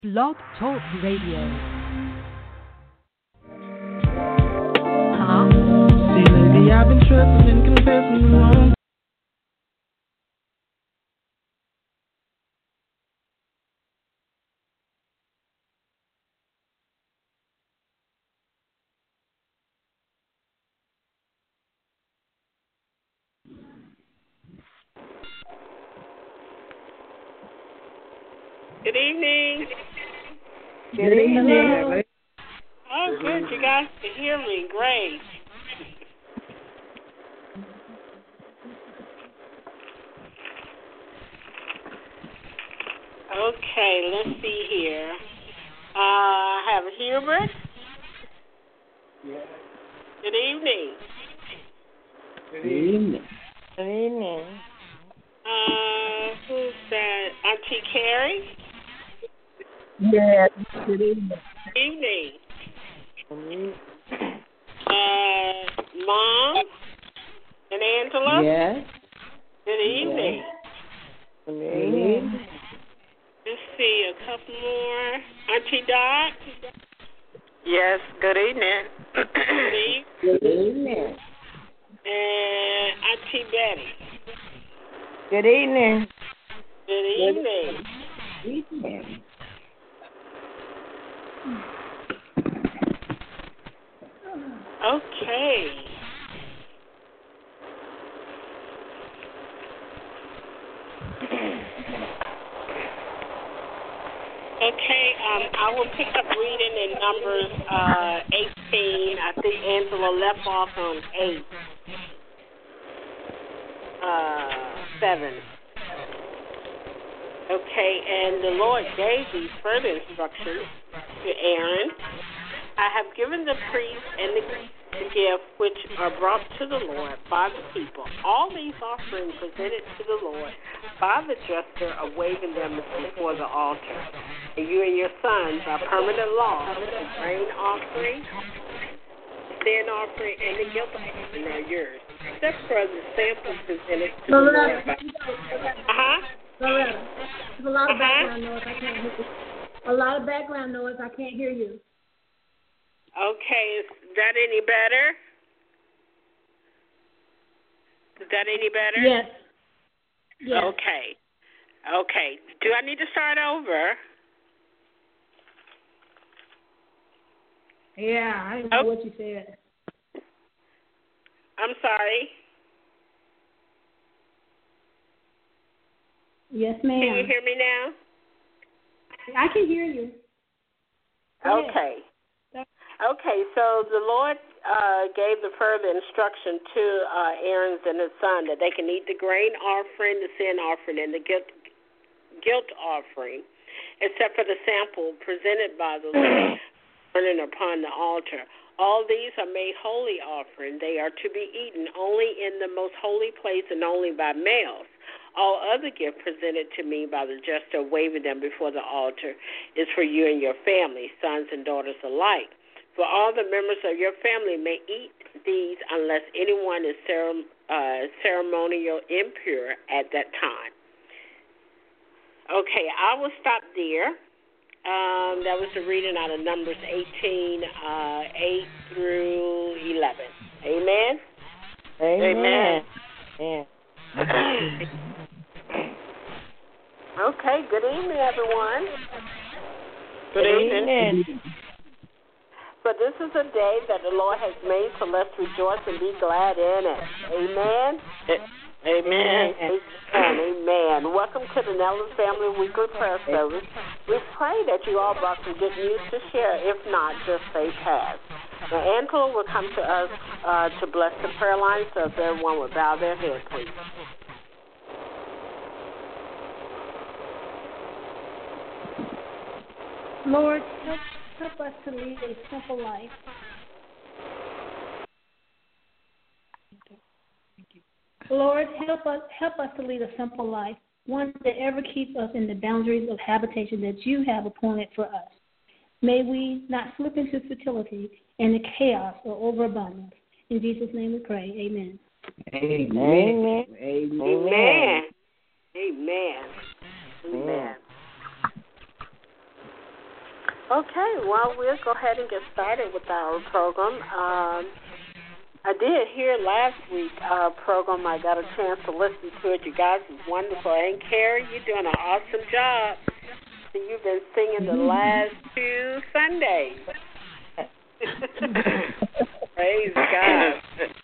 Blog Talk Radio. See, lately I've been tripping and confessing wrong. Good evening. Good evening. Oh, good. You guys can hear me. Great. Okay, let's see here. I have Hubert. Good evening. Good evening. Good evening. Who's that? Auntie Carrie? Yes. Good evening. Evening. Mom and Angela? Yes. Good evening. Good evening. Let's see, a couple more. Auntie Dot? Yes, good evening. Good evening. Good evening. And Auntie Betty? Good evening. Good evening. Good evening. Okay. Okay, I will pick up reading in Numbers 18. I think Angela left off on 7. Okay, and the Lord gave these further instructions to Aaron. I have given the priest and the gift which are brought to the Lord by the people. All these offerings presented to the Lord by the jester are waving them before the altar. And you and your sons are permanent law. The grain offering, the sin offering, and the guilt offering are yours. Except for the sample presented to the Lord. Loretta, there's a lot of background noise. I can't hear you. A lot of background noise. I can't hear you. Okay, is that any better? Is that any better? Yes. Yes. Okay. Okay. Do I need to start over? Yeah, I didn't know what you said. I'm sorry. Yes, ma'am. Can you hear me now? I can hear you. Okay. Okay, so the Lord gave the further instruction to Aaron and his son that they can eat the grain offering, the sin offering, and the guilt offering, except for the sample presented by the Lord burning upon the altar. All these are made holy offering. They are to be eaten only in the most holy place and only by males. All other gifts presented to me by the jester, waving them before the altar, is for you and your family, sons and daughters alike. For all the members of your family may eat these unless anyone is ceremonial impure at that time. Okay, I will stop there. That was the reading out of Numbers 18, 8 through 11. Amen? Amen. Amen. Okay, good evening, everyone. Good evening. For this is a day that the Lord has made, so let's rejoice and be glad in it. Amen? Amen. Amen. Welcome to the Nellis Family Weekly Prayer Service. We pray that you all brought some good news to share. If not, just say pass. Now, Angela will come to us to bless the prayer line, so if everyone would bow their head, please. Lord, help us to lead a simple life. Lord, help us to lead a simple life, one that ever keeps us in the boundaries of habitation that you have appointed for us. May we not slip into futility and the chaos or overabundance. In Jesus' name we pray. Amen. Amen. Amen. Amen. Amen. Okay, well, we'll go ahead and get started with our program. I did hear last week's program. I got a chance to listen to it. You guys was wonderful. And Carrie, you're doing an awesome job. You've been singing the last 2 Sundays. Praise God.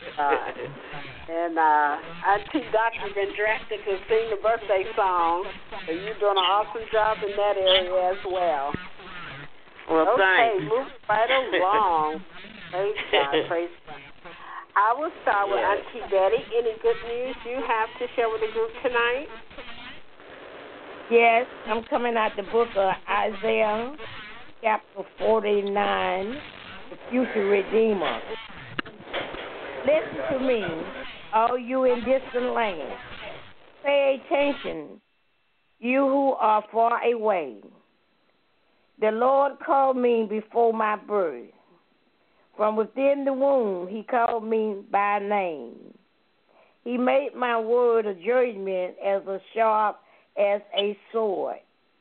And Auntie Doctor been drafted to sing the birthday song. So you're doing an awesome job in that area as well. Well, okay, thanks. move right along. Praise God, praise God. I will start with Auntie Betty. Any good news you have to share with the group tonight? Yes, I'm coming out the book of Isaiah, chapter 49, the future Redeemer. Listen to me, all you in distant lands. Pay attention, you who are far away. The Lord called me before my birth. From within the womb, he called me by name. He made my word a judgment as sharp as a sword.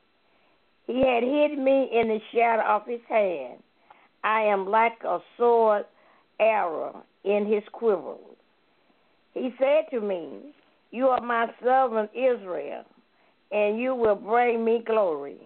He had hid me in the shadow of his hand. I am like a sword arrow in his quiver. He said to me, you are my servant Israel, and you will bring me glory.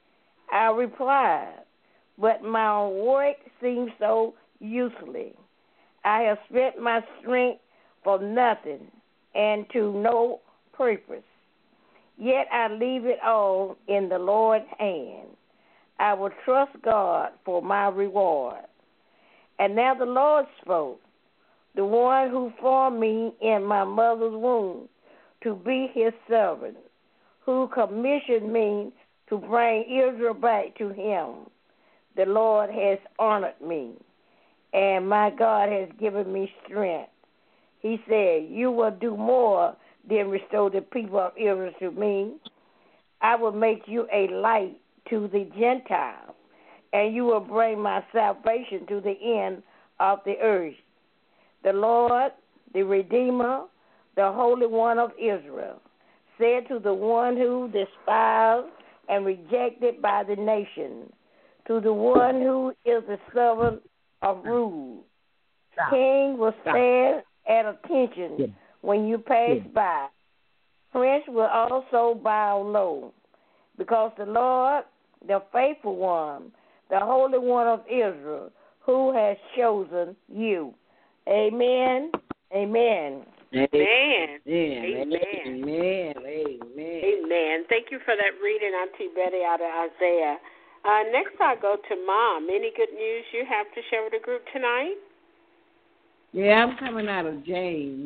I replied, but my work seems so useless. I have spent my strength for nothing and to no purpose. Yet I leave it all in the Lord's hand. I will trust God for my reward. And now the Lord spoke, the one who formed me in my mother's womb to be his servant, who commissioned me to bring Israel back to him. The Lord has honored me, and my God has given me strength. He said, you will do more than restore the people of Israel to me. I will make you a light to the Gentiles, and you will bring my salvation to the end of the earth. The Lord, the Redeemer, the Holy One of Israel, said to the one who despised and rejected by the nation, to the one who is the servant of rule. King will stand at attention when you pass by. Prince will also bow low, because the Lord, the faithful one, the Holy One of Israel, who has chosen you. Amen. Amen. Amen. Amen. Amen. Amen. Thank you for that reading, Auntie Betty, out of Isaiah. Next, I'll go to Mom. Any good news you have to share with the group tonight? Yeah, I'm coming out of James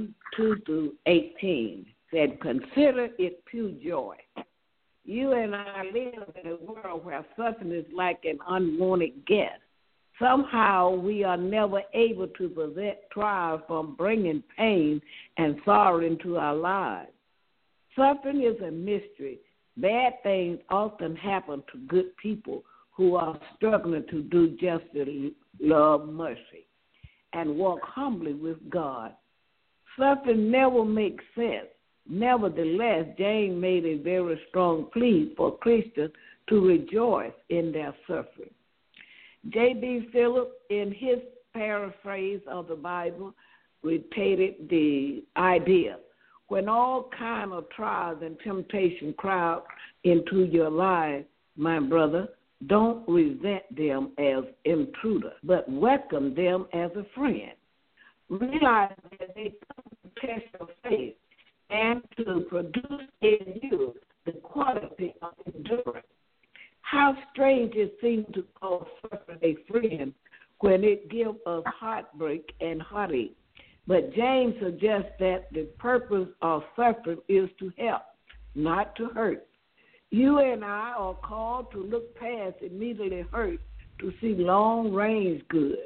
1:2-18. Said, consider it pure joy. You and I live in a world where suffering is like an unwanted guest. Somehow we are never able to prevent trials from bringing pain and sorrow into our lives. Suffering is a mystery. Bad things often happen to good people who are struggling to do justice, love, mercy, and walk humbly with God. Suffering never makes sense. Nevertheless, James made a very strong plea for Christians to rejoice in their suffering. J.B. Phillips, in his paraphrase of the Bible, repeated the idea. When all kinds of trials and temptation crowd into your life, my brother, don't resent them as intruders, but welcome them as a friend. Realize that they come to test your faith and to produce in you the quality of endurance. How strange it seems to call suffering a friend when it gives us heartbreak and heartache. But James suggests that the purpose of suffering is to help, not to hurt. You and I are called to look past immediately hurt to see long-range good.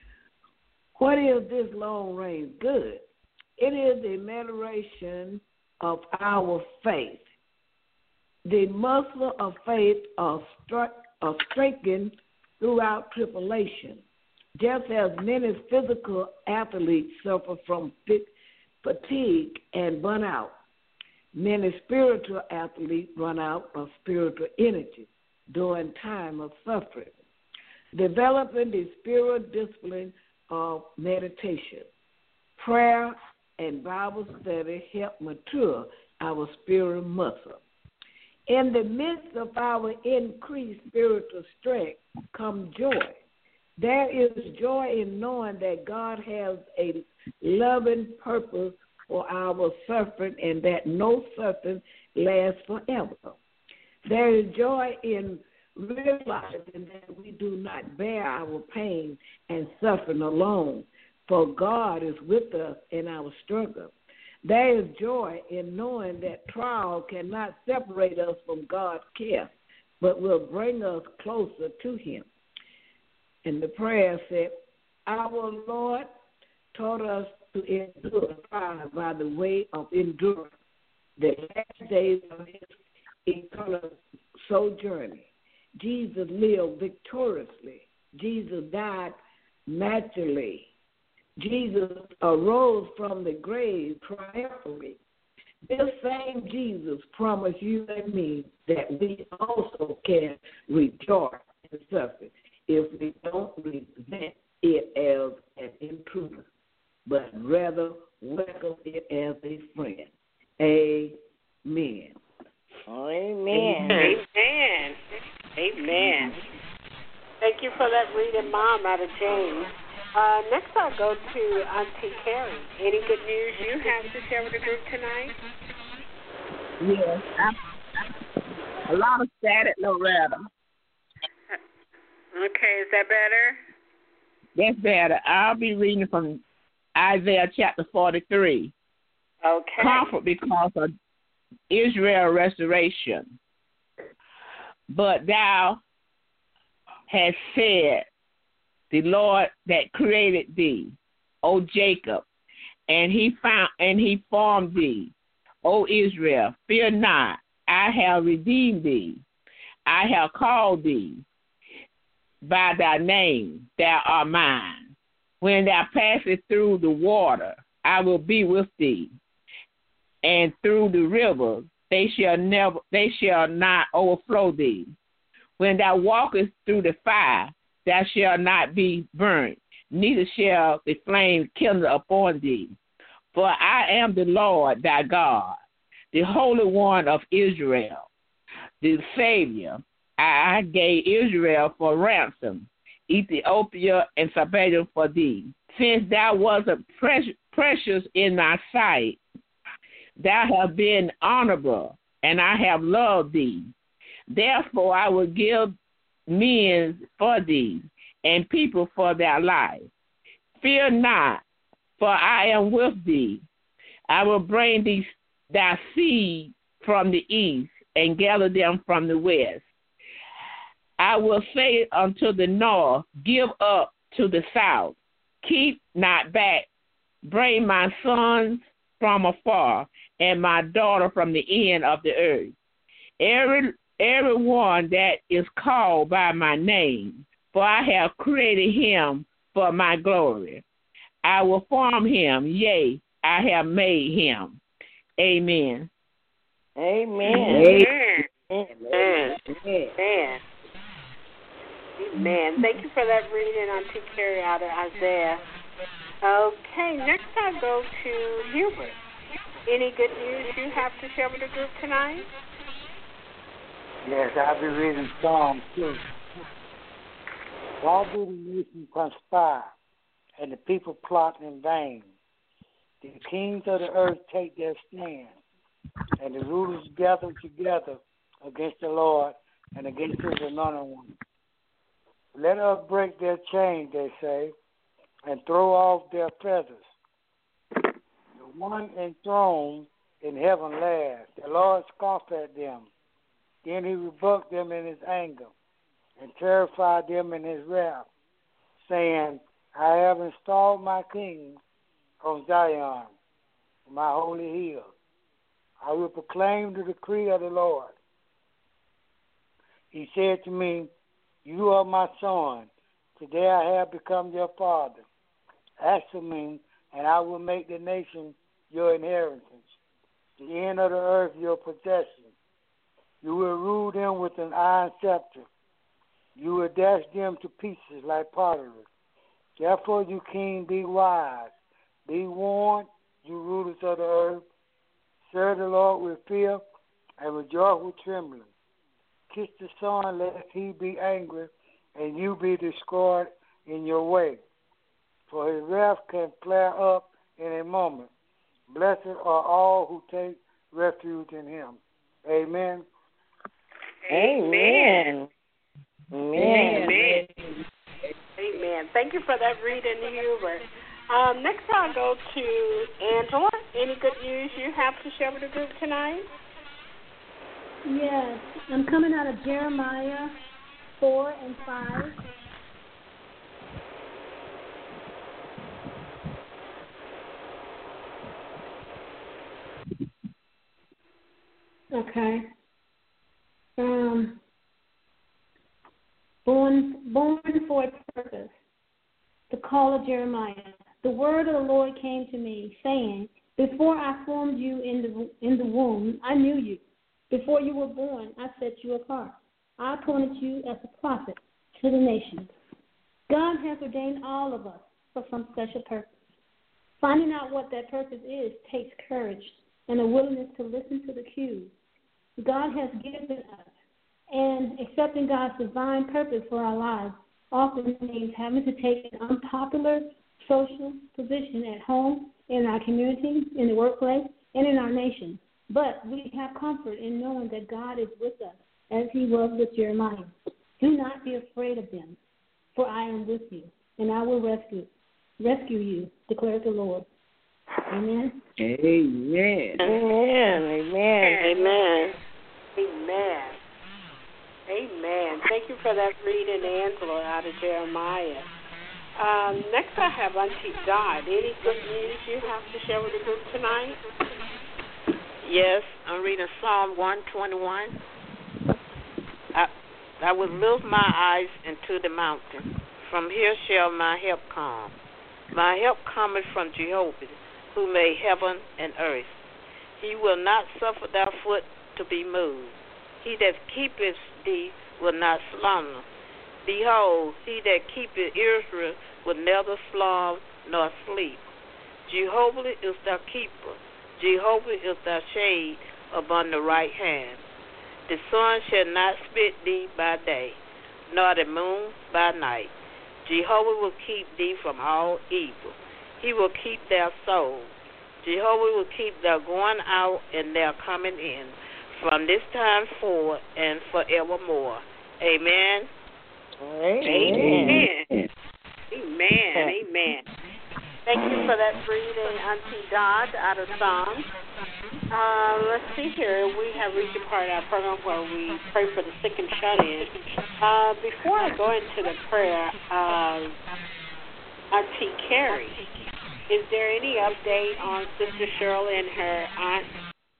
What is this long-range good? It is the amelioration of our faith. The muscle of faith are strengthened throughout tribulation. Just as many physical athletes suffer from fatigue and burn out, many spiritual athletes run out of spiritual energy. during time of suffering. Developing the spiritual discipline of meditation. Prayer and Bible study help mature our spiritual muscle. In the midst of our increased spiritual strength comes joy. There is joy in knowing that God has a loving purpose for our suffering and that no suffering lasts forever. There is joy in realizing that we do not bear our pain and suffering alone, for God is with us in our struggle. There is joy in knowing that trial cannot separate us from God's care, but will bring us closer to Him. And the prayer said, our Lord taught us to endure trial by the way of endurance, the last days of His eternal sojourning. Jesus lived victoriously. Jesus died naturally. Jesus arose from the grave triumphantly. This same Jesus promised you and me that we also can rejoice in suffering if we don't resent it as an intruder, but rather welcome it as a friend. Amen. Amen. Amen. Amen. Thank you for that reading, Mom, out of James. Next I'll go to Auntie Carrie. Any good news you have to share with the group tonight? Yes. A lot of static, Loretta. Okay, is that better? That's better. I'll be reading from Isaiah chapter 43. Okay. Comfort because of Israel restoration. But thou hast said, the Lord that created thee, O Jacob, and he formed thee, O Israel, fear not, I have redeemed thee. I have called thee by thy name, thou art mine. When thou passest through the water, I will be with thee, and through the river, they shall not overflow thee. When thou walkest through the fire, thou shalt not be burnt, neither shall the flame kindle upon thee. For I am the Lord thy God, the Holy One of Israel, the Savior. I gave Israel for ransom, Ethiopia and Saba for thee. Since thou wast precious in thy sight, thou hast been honorable, and I have loved thee. Therefore I will give men for thee, and people for thy life. Fear not, for I am with thee. I will bring thee thy seed from the east, and gather them from the west. I will say unto the north, give up to the south. Keep not back. Bring my sons from afar, and my daughter from the end of the earth. Everyone that is called by my name, for I have created him for my glory. I will form him, yea, I have made him. Amen. Amen. Amen. Amen. Amen. Thank you for that reading, Auntie Carrie, out of Isaiah. Okay, next I'll go to Hubert. Any good news you have to share with the group tonight? Yes, I'll be reading Psalm 2. Why do the nations conspire and the people plot in vain? The kings of the earth take their stand, and the rulers gather together against the Lord and against his anointed one. Let us break their chains, they say, and throw off their feathers. The one enthroned in heaven laughs. The Lord scoffed at them. Then he rebuked them in his anger and terrified them in his wrath, saying, I have installed my king on Zion, my holy hill. I will proclaim the decree of the Lord. He said to me, you are my son. Today I have become your father. Ask of me, and I will make the nation your inheritance, the end of the earth your possession. You will rule them with an iron scepter. You will dash them to pieces like pottery. Therefore, you king, be wise. Be warned, you rulers of the earth. Serve the Lord with fear and rejoice with trembling. Kiss the Son, lest he be angry, and you be destroyed in your way. For his wrath can flare up in a moment. Blessed are all who take refuge in him. Amen. Amen. Amen. Amen. Thank you for that reading, Hubert. Next I'll go to Angela. Any good news you have to share with the group tonight? Yes, I'm coming out of Jeremiah 4 and 5. Okay. Born for a purpose. The call of Jeremiah. The word of the Lord came to me, saying, before I formed you in the womb, I knew you. Before you were born, I set you apart. I appointed you as a prophet to the nations. God has ordained all of us for some special purpose. Finding out what that purpose is takes courage and a willingness to listen to the cues God has given us. And accepting God's divine purpose for our lives often means having to take an unpopular social position at home, in our community, in the workplace, and in our nation. But we have comfort in knowing that God is with us, as he was with Jeremiah. Do not be afraid of them, for I am with you, and I will rescue you, declares the Lord. Amen. Amen. Amen. Amen. Amen. Amen. Amen. Thank you for that reading, Angela, out of Jeremiah. Next I have Auntie Dot. Any good news you have to share with the group tonight? Yes, I'm reading Psalm 121. I will lift my eyes into the mountain. From here shall my help come. My help cometh from Jehovah, who made heaven and earth. He will not suffer thy foot to be moved. He that keepeth thee will not slumber. Behold, he that keepeth Israel will never slumber nor sleep. Jehovah is thy keeper. Jehovah is thy shade upon the right hand. The sun shall not smite thee by day, nor the moon by night. Jehovah will keep thee from all evil. He will keep thy soul. Jehovah will keep thy going out and thy coming in, from this time forward and forevermore. Amen. Amen. Amen. Amen. Thank you for that reading, Auntie Dot, out of Psalms. Let's see here. We have reached a part of our program where we pray for the sick and shut-in. Before I go into the prayer, Auntie Carrie, is there any update on Sister Shirley and her aunts?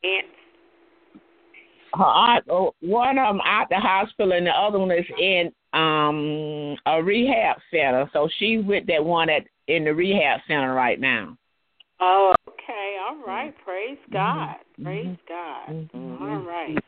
Her aunt, one of them out the hospital, and the other one is in a rehab center. So she's with that one in the rehab center right now. Oh, okay. All right. Praise God. Praise God. All right.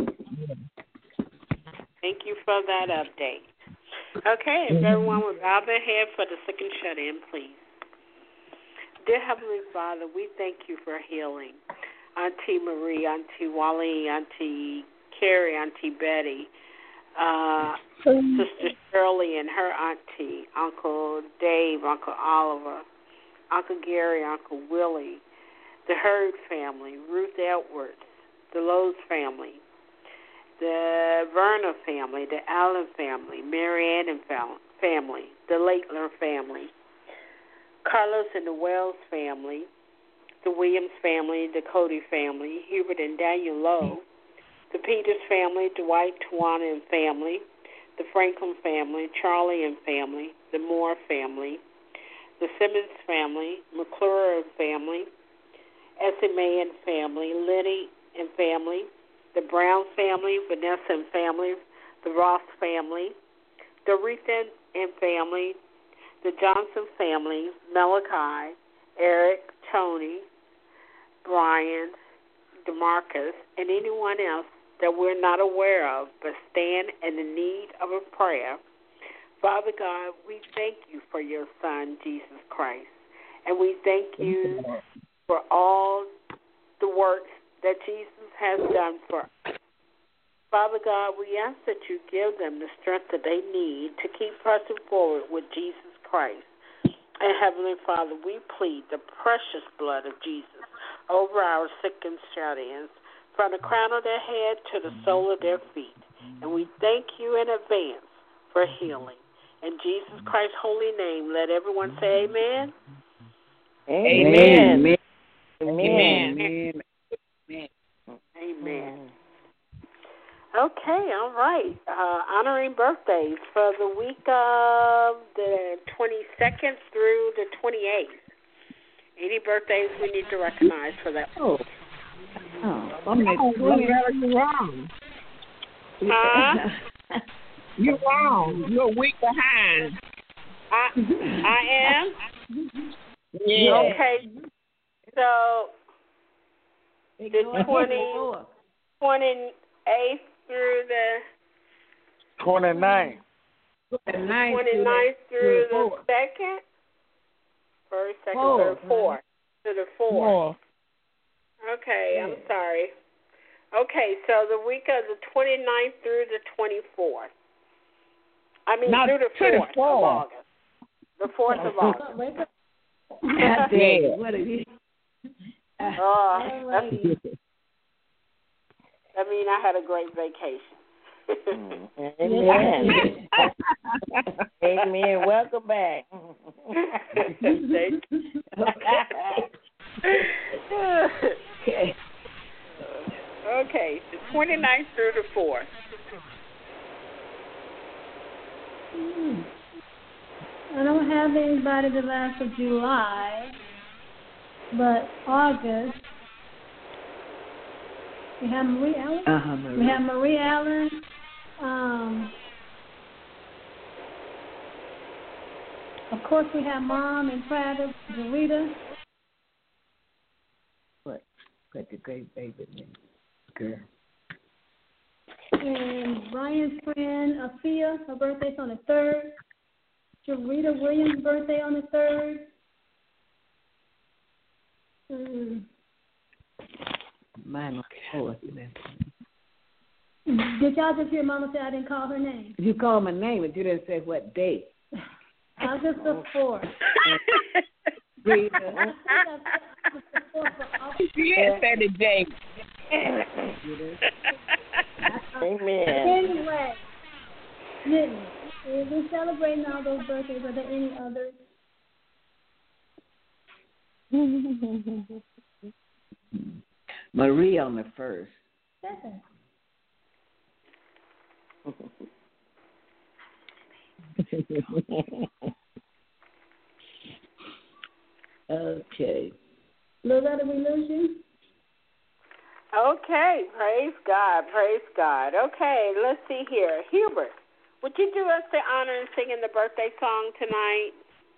Thank you for that update. Okay, if everyone would bow their head for the sick and shut in, please. Dear Heavenly Father, we thank you for healing Auntie Marie, Auntie Wally, Auntie Carrie, Auntie Betty, Sister Shirley and her auntie, Uncle Dave, Uncle Oliver, Uncle Gary, Uncle Willie, the Hurd family, Ruth Edwards, the Lowe's family, the Verna family, the Allen family, Mary Ann family, the Lakeler family, Carlos and the Wells family, the Williams family, the Cody family, Hubert and Daniel Lowe, the Peters family, Dwight, Tawana and family, the Franklin family, Charlie and family, the Moore family, the Simmons family, McClure and family, Essie Mae and family, Lenny and family, the Brown family, Vanessa and family, the Ross family, the Aretha and family, the Johnson family, Malachi, Eric, Tony, Brian, DeMarcus, and anyone else that we're not aware of but stand in the need of a prayer. Father God, we thank you for your Son, Jesus Christ, and we thank you for all the works that Jesus has done for us. Father God, we ask that you give them the strength that they need to keep pressing forward with Jesus Christ. And Heavenly Father, we plead the precious blood of Jesus over our sick and shut-ins, from the crown of their head to the sole of their feet. And we thank you in advance for healing. In Jesus Christ's holy name, let everyone say amen. Amen. Amen. Amen. Amen. Okay, all right. Honoring birthdays for the week of the 22nd through the 28th. Any birthdays we need to recognize for that? You're wrong. You're wrong. You're a week behind. I am? Yeah. Okay. So, the 28th through the 29th. 29th through the 2nd? First, second, third, fourth. To the 4th. Okay, I'm sorry. Okay, so the week of the 29th through the 24th. I mean, through the 4th of August. The 4th of August. What are you? That means I had a great vacation. Amen. Amen. Welcome back. Thank you. Okay, the 29th through the 4th. I don't have anybody the last of July, but August, we have Marie Allen. Marie. We have Marie Allen. Of course, we have Mom and Prada, Dorita. What the great baby name? Girl. And Brian's friend, Afia, her birthday's on the 3rd. Jarita Williams' birthday on the 3rd. Mine was 4th. Did y'all just hear Mama say I didn't call her name? You called my name, but you didn't say what date. August the 4th. Rita. Yes, that is date. Amen. Anyway, we're celebrating all those birthdays. Are there any others? Marie on the 1st. Okay. Loretta, we lose you? Okay, praise God, praise God. Okay, let's see here. Hubert, would you do us the honor in singing the birthday song tonight?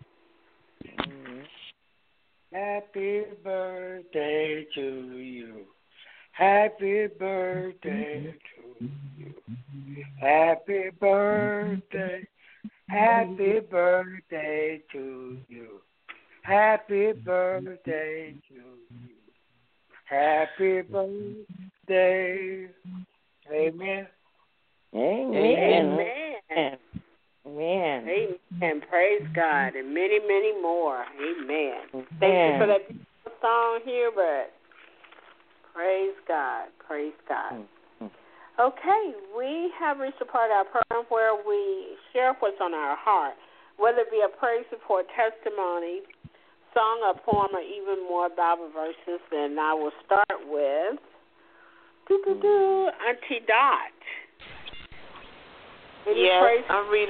Happy birthday to you. Happy birthday to you. Happy birthday. Happy birthday to you. Happy birthday to you. Happy birthday. Amen. Amen. Amen. Amen. Amen. Praise God. And many, many more. Amen. Thank you for that beautiful song, Hubert. Praise God. Praise God. Okay, we have reached a part of our program where we share what's on our heart, whether it be a praise report, testimony, song, or poem, or even more Bible verses. And I will start with Auntie Dot. Yes, I'm reading.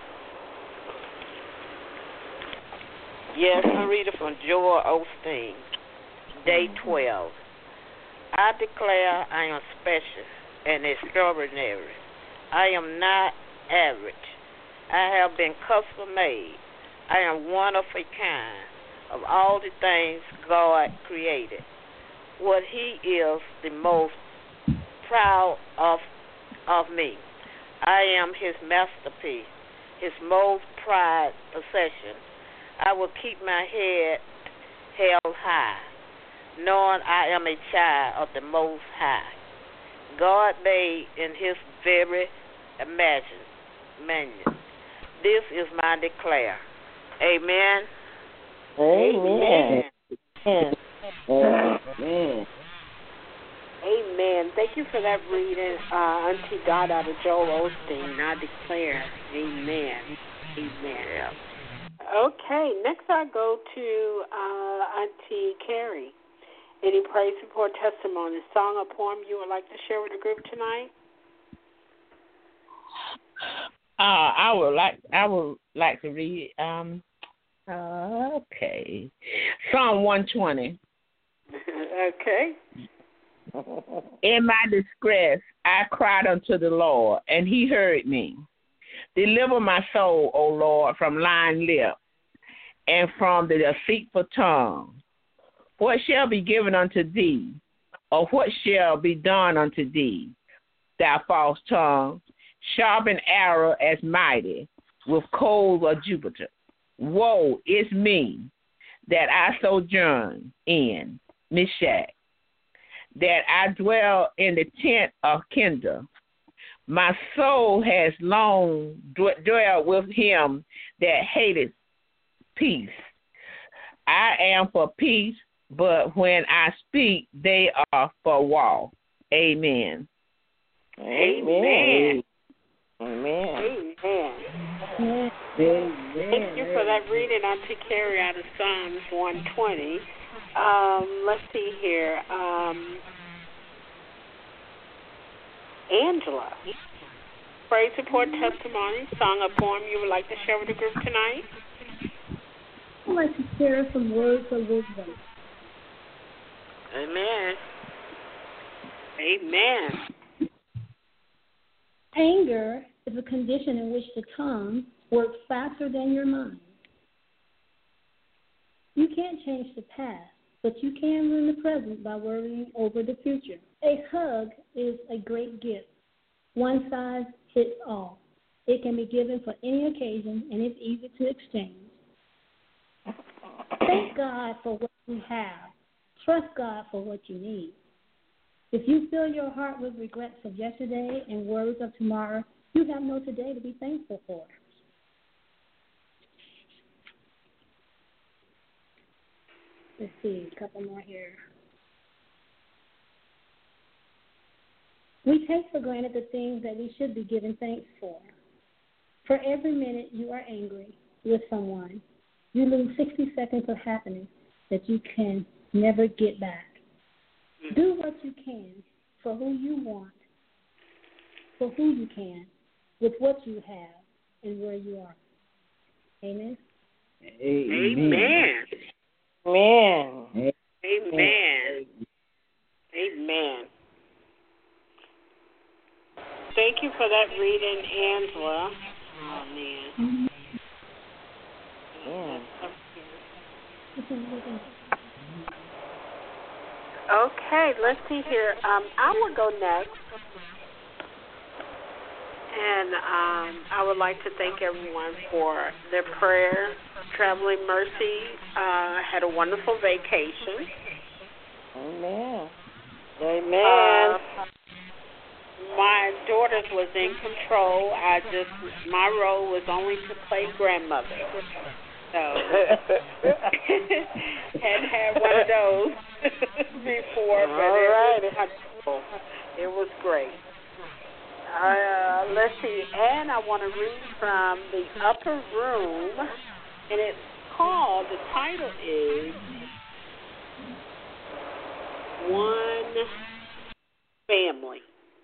Yes, I'm reading from Joel Osteen, Day 12. I declare I am special and extraordinary. I am not average. I have been custom made. I am one of a kind of all the things God created. What He is the most proud of me. I am his masterpiece, his most prized possession. I will keep my head held high, knowing I am a child of the Most High. God made in his very image. This is my declare. Amen. Amen. Amen. Amen. Thank you for that reading, Auntie Dot out of Joel Osteen. I declare. Amen. Amen. Okay, next I go to Auntie Carrie. Any praise report, testimony, song, or poem you would like to share with the group tonight? I would like to read. Okay, Psalm 120. Okay. In my distress, I cried unto the Lord, and he heard me. Deliver my soul, O Lord, from lying lips and from the deceitful tongue. What shall be given unto thee, or what shall be done unto thee, thou false tongue, sharpen arrow as mighty, with coals of Jupiter? Woe is me, that I sojourn in Meshach, that I dwell in the tent of Kedar. My soul has long dwelt with him that hateth peace. I am for peace, but when I speak, they are for war. Amen. Amen. Amen. Amen. Thank you for that reading, Auntie Carrie, out of Psalms 120. Let's see here. Angela, praise report, testimony, song, or poem you would like to share with the group tonight? I'd like to share some words of wisdom. Amen. Amen. Anger is a condition in which the tongue works faster than your mind. You can't change the past, but you can ruin the present by worrying over the future. A hug is a great gift. One size fits all. It can be given for any occasion, and it's easy to exchange. Thank God for what you have. Trust God for what you need. If you fill your heart with regrets of yesterday and worries of tomorrow, you have no today to be thankful for. Let's see, a couple more here. We take for granted the things that we should be giving thanks for. For every minute you are angry with someone, you lose 60 seconds of happiness that you can never get back. Do what you can for who you want, for who you can, with what you have and where you are. Amen? Amen. Amen. Amen. Amen. Thank you for that reading, Angela. Oh, man. Yeah. Okay, let's see here. I will go next. And I would like to thank everyone for their prayers. Traveling Mercy had a wonderful vacation. Amen. Amen. My daughters was in control. My role was only to play grandmother. So hadn't had one of those before, but it was great. Let's see, and I want to read from the Upper Room, and it's called, the title is One Family.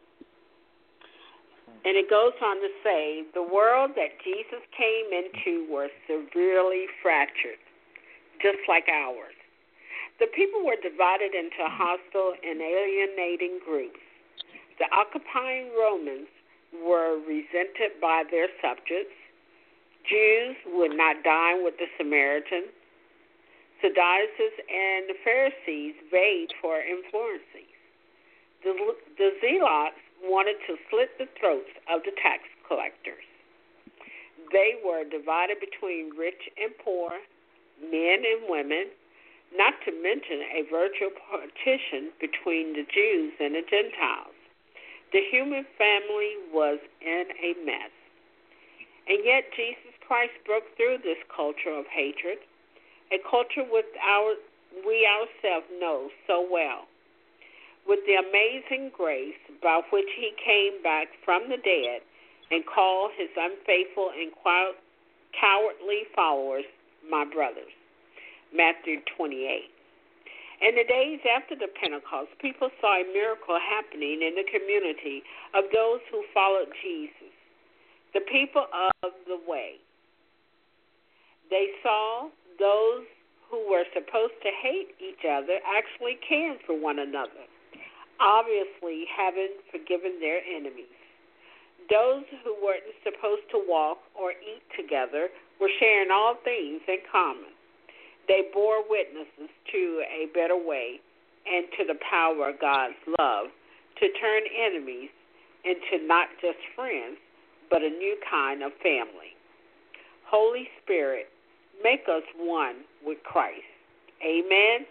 And it goes on to say, the world that Jesus came into was severely fractured, just like ours. The people were divided into hostile and alienating groups. The occupying Romans were resented by their subjects. Jews would not dine with the Samaritans. Sadducees and the Pharisees vied for influences. the zealots wanted to slit the throats of the tax collectors. They were divided between rich and poor, men and women, not to mention a virtual partition between the Jews and the Gentiles. The human family was in a mess. And yet Jesus Christ broke through this culture of hatred, a culture we ourselves know so well. With the amazing grace by which he came back from the dead and called his unfaithful and cowardly followers my brothers. Matthew 28. In the days after the Pentecost, people saw a miracle happening in the community of those who followed Jesus, the people of the way. They saw those who were supposed to hate each other actually caring for one another, obviously having forgiven their enemies. Those who weren't supposed to walk or eat together were sharing all things in common. They bore witnesses to a better way and to the power of God's love to turn enemies into not just friends, but a new kind of family. Holy Spirit, make us one with Christ. Amen.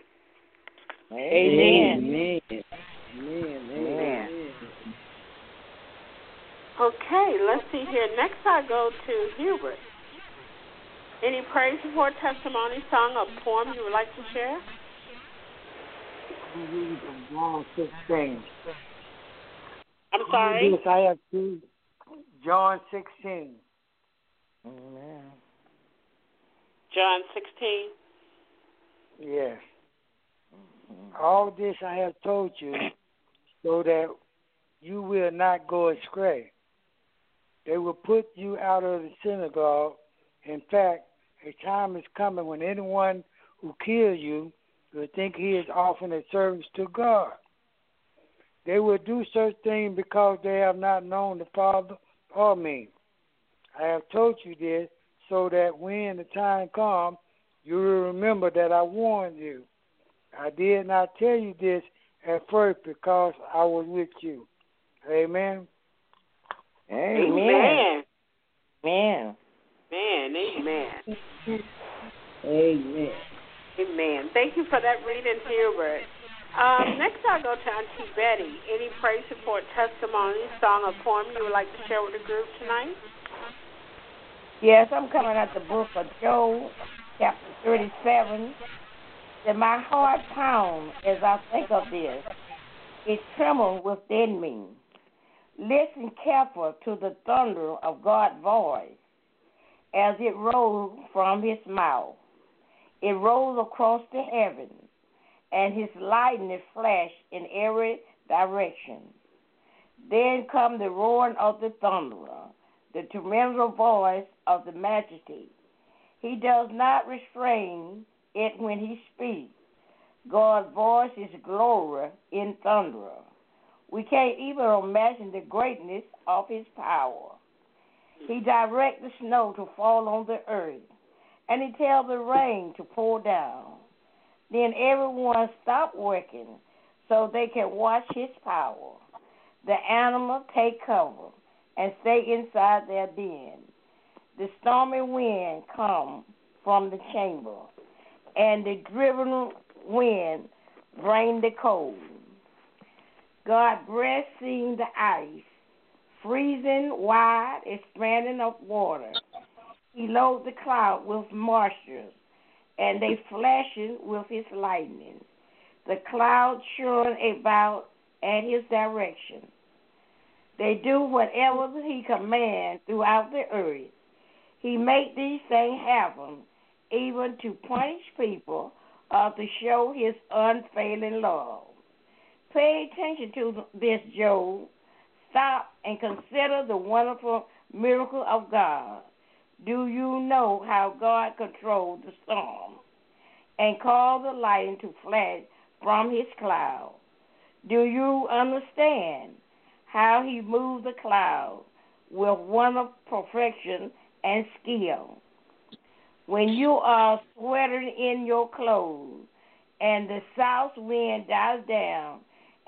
Amen. Amen. Amen. Okay, let's see here. Next I go to Hubert. Any praise report, testimony, song, or poem you would like to share? I'm reading from John 16. I'm sorry? Yes, I have two. John 16. Amen. John 16. Yes. All this I have told you so that you will not go astray. They will put you out of the synagogue. In fact, a time is coming when anyone who kills you will think he is offering a service to God. They will do such things because they have not known the Father or me. I have told you this so that when the time comes, you will remember that I warned you. I did not tell you this at first because I was with you. Amen. Amen. Amen. Amen. Amen. Amen. Thank you for that reading, Hubert. Next I'll go to Auntie Betty. Any praise report, testimony, song, or poem you would like to share with the group tonight? Yes, I'm coming out the book of Job, chapter 37. That my heart pounds as I think of this. It trembles within me. Listen careful to the thunder of God's voice as it rolls from his mouth. It rolls across the heavens, and his lightning flash in every direction. Then come the roaring of the thunderer, the tremendous voice of the majesty. He does not restrain it when he speaks. God's voice is glory in thunder. We can't even imagine the greatness of his power. He directs the snow to fall on the earth, and he tells the rain to pour down. Then everyone stops working so they can watch his power. The animals take cover and stay inside their den. The stormy wind comes from the chamber, and the driven wind brings the cold. God breath seeing the ice, freezing wide, expanding of water. He loads the cloud with moisture, and they flashing with his lightning. The clouds churn about at his direction. They do whatever he commands throughout the earth. He make these things happen, even to punish people or to show his unfailing love. Pay attention to this, Job. Stop and consider the wonderful miracle of God. Do you know how God controlled the storm and caused the lightning to flash from his cloud? Do you understand how he moved the cloud with wonderful perfection and skill? When you are sweating in your clothes and the south wind dies down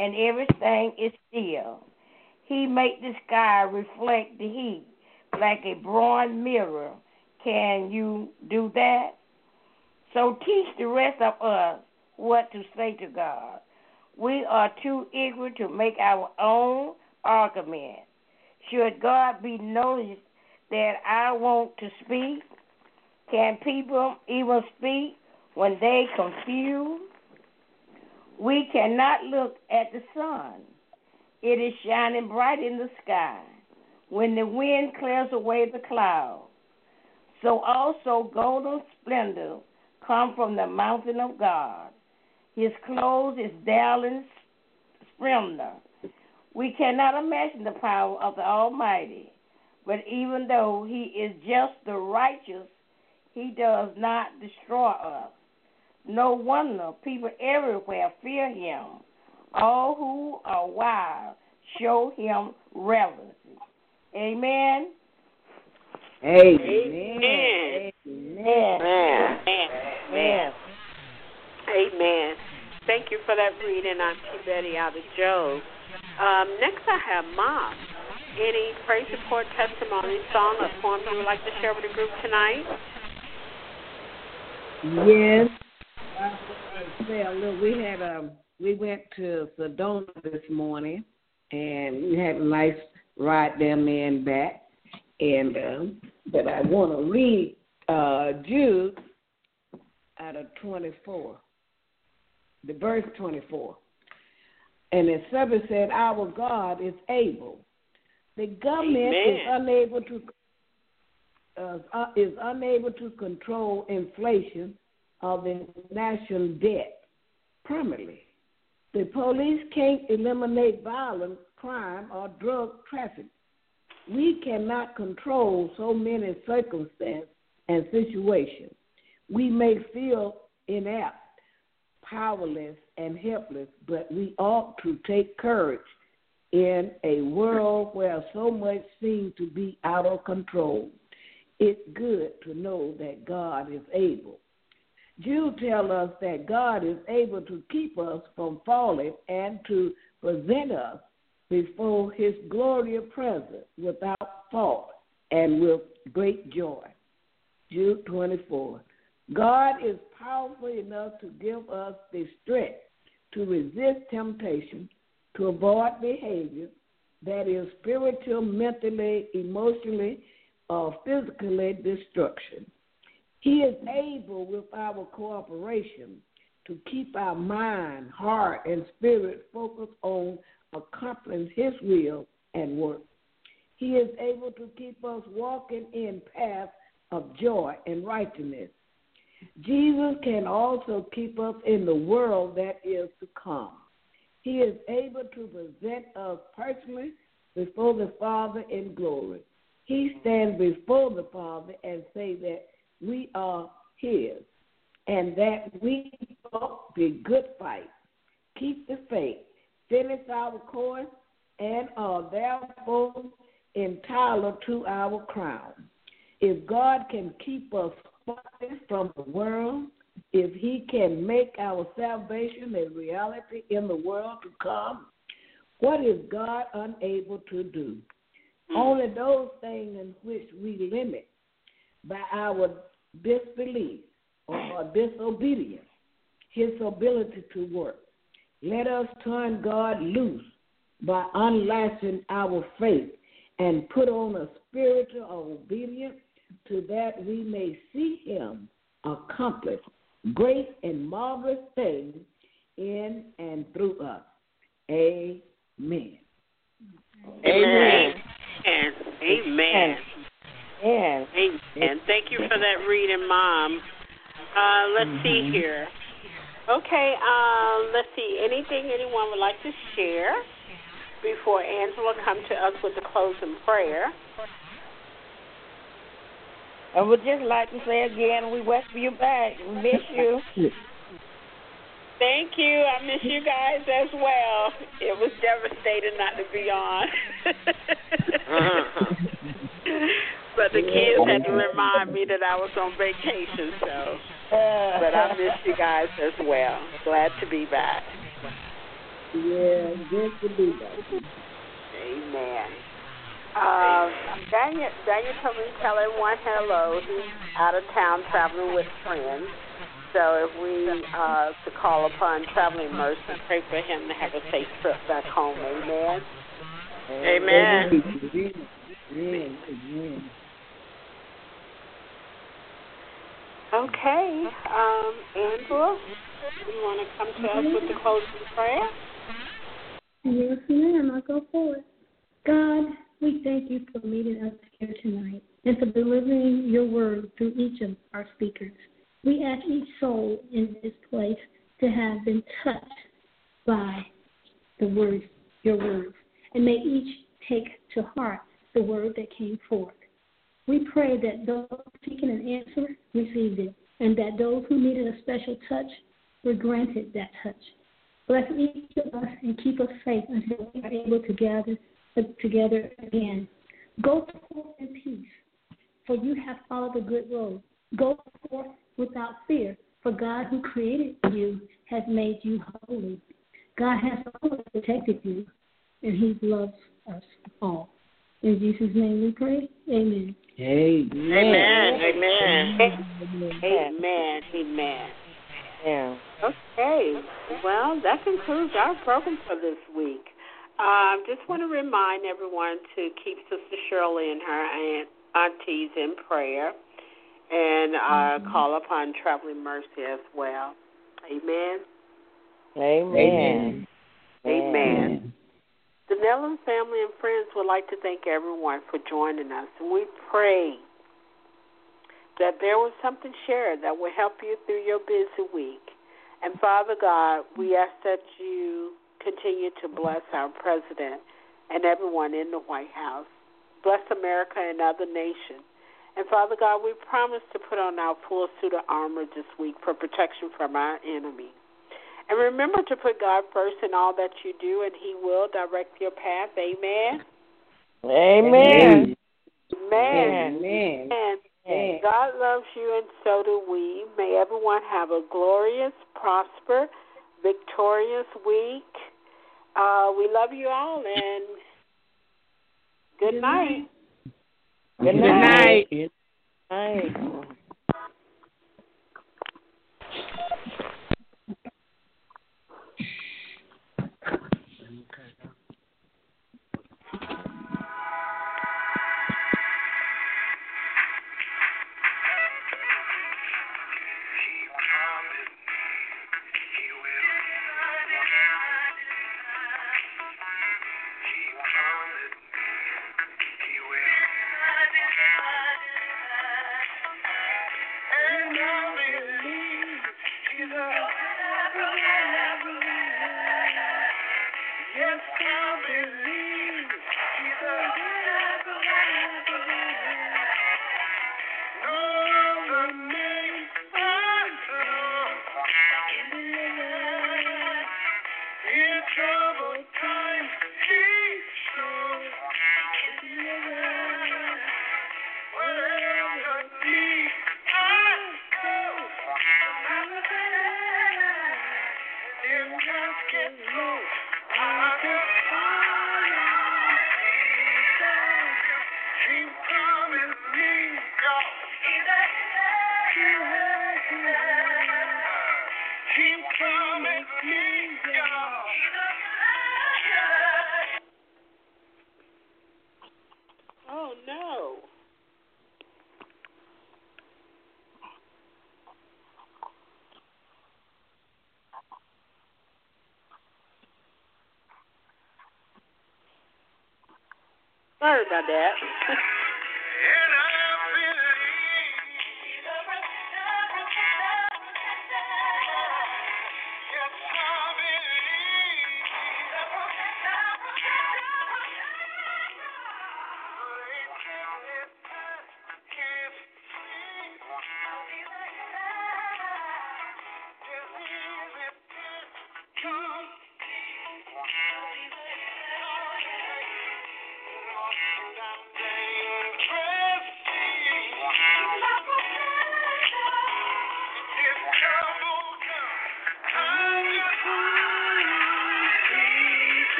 and everything is still. He make the sky reflect the heat like a bronze mirror. Can you do that? So teach the rest of us what to say to God. We are too eager to make our own argument. Should God be noticed that I want to speak? Can people even speak when they confused? We cannot look at the sun. It is shining bright in the sky when the wind clears away the clouds. So also golden splendor come from the mountain of God. His clothes is dazzling splendor. We cannot imagine the power of the Almighty, but even though he is just the righteous, he does not destroy us. No wonder people everywhere fear him. All who are wise show him reverence. Amen. Amen. Amen. Amen. Thank you for that reading, Auntie Betty, out of Job. Next, I have Mom. Any praise report, testimony, song, or poem you would like to share with the group tonight? Yes. Well, look, we went to Sedona this morning, and we had a nice ride down there and back. And but I want to read Jude out of 24, the verse 24. And the subject said, "Our God is able." The government is unable to control inflation of the national debt permanently. The police can't eliminate violent crime or drug trafficking. We cannot control so many circumstances and situations. We may feel inept, powerless, and helpless, but we ought to take courage in a world where so much seems to be out of control. It's good to know that God is able. Jude tells us that God is able to keep us from falling and to present us before his glorious presence without fault and with great joy. Jude 24. God is powerful enough to give us the strength to resist temptation, to avoid behavior that is spiritual, mentally, emotionally, or physically destruction. He is able, with our cooperation, to keep our mind, heart, and spirit focused on accomplishing his will and work. He is able to keep us walking in paths of joy and righteousness. Jesus can also keep us in the world that is to come. He is able to present us personally before the Father in glory. He stands before the Father and say that we are his and that we fought the good fight, keep the faith, finish our course, and are therefore entitled to our crown. If God can keep us from the world, if he can make our salvation a reality in the world to come, what is God unable to do? Only those things in which we limit by our disbelief or disobedience his ability to work. Let us turn God loose by unlatching our faith and put on a spiritual obedience to that we may see him accomplish great and marvelous things in and through us. Amen. Amen. Amen. Amen. Thank you for that reading, Mom. Let's see here. Okay, let's see. Anything anyone would like to share before Angela comes to us with the closing prayer? I would just like to say again, we welcome you back. We miss you. Thank you. I miss you guys as well. It was devastating not to be on. But the kids had to remind me that I was on vacation, but I miss you guys as well. Glad to be back. Yeah, good to be back. Amen. Daniel told me to tell everyone hello. He's out of town traveling with friends. So if we to call upon traveling mercy, pray for him to have a safe trip back home. Amen. Amen. Amen. Okay. Angela, you want to come to us with the closing prayer? Yes, ma'am. I'll go for it. God, we thank you for meeting us here tonight and for delivering your word through each of our speakers. We ask each soul in this place to have been touched by the words, your words, and may each take to heart the word that came forth. We pray that those seeking an answer received it, and that those who needed a special touch were granted that touch. Bless each of us and keep us safe until we are able to gather together again. Go forth in peace, for you have followed the good road. Go forth without fear, for God who created you has made you holy. God has always protected you, and he loves us all. In Jesus' name we pray. Amen. Amen. Amen. Yeah. Okay. Well, that concludes our program for this week. Just want to remind everyone to keep Sister Shirley and her aunties in prayer, and call upon traveling mercy as well. Amen. Amen. Amen. The Nelson family and friends would like to thank everyone for joining us, and we pray that there was something shared that will help you through your busy week. And Father God, we ask that you continue to bless our president and everyone in the White House. Bless America and other nations. And Father God, we promise to put on our full suit of armor this week for protection from our enemies. And remember to put God first in all that you do, and he will direct your path. Amen. Amen. Amen. God loves you, and so do we. May everyone have a glorious, prosper, victorious week. We love you all, and good night. Good night. Good night. Oh, no. Sorry about that.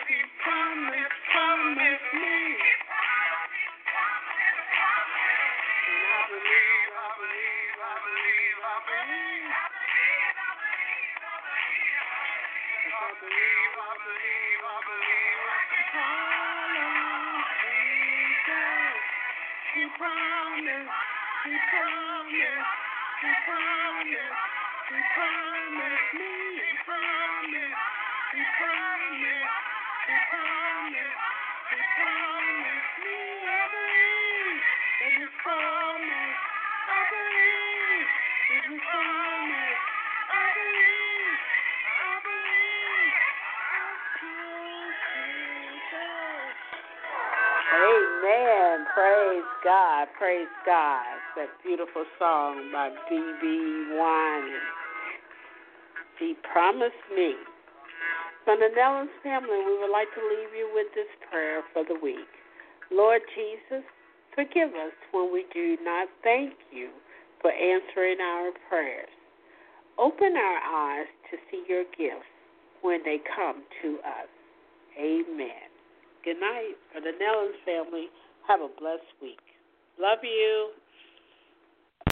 Amen. Praise God. Praise God. That beautiful song by B.B. Winans. He promised me. From the Nellens family, we would like to leave you with this prayer for the week. Lord Jesus, forgive us when we do not thank you for answering our prayers. Open our eyes to see your gifts when they come to us. Amen. Good night. For the Nellens family, have a blessed week. Love you.